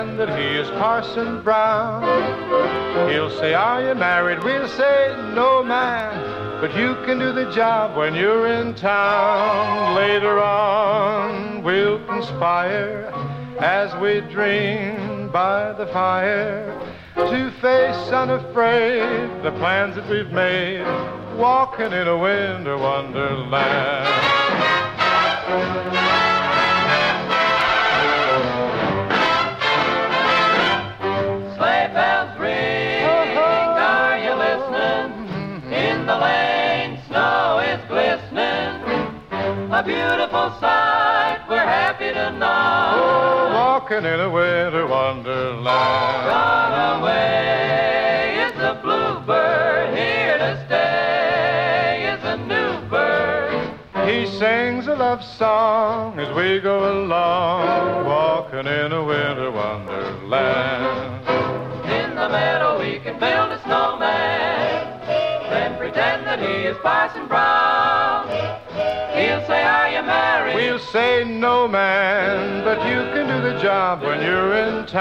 that he is Parson Brown. He'll say, are you married? We'll say, no, man, but you can do the job when you're in town. Later on, we'll conspire as we dream by the fire to face unafraid the plans that we've made, walking in a winter wonderland. Sleigh bells ring, are you listening? In the lane, snow is glistening. A beautiful sight, we're happy to know. Walking in a winter wonderland. Gone away is a bluebird, here to stay is a new bird. He sings a love song as we go along, walking in a winter wonderland. In the meadow we can build a snowman, then pretend that he is Parson Brown. He'll say, are you married? We'll say, no, man, but you can do the job when you're in town.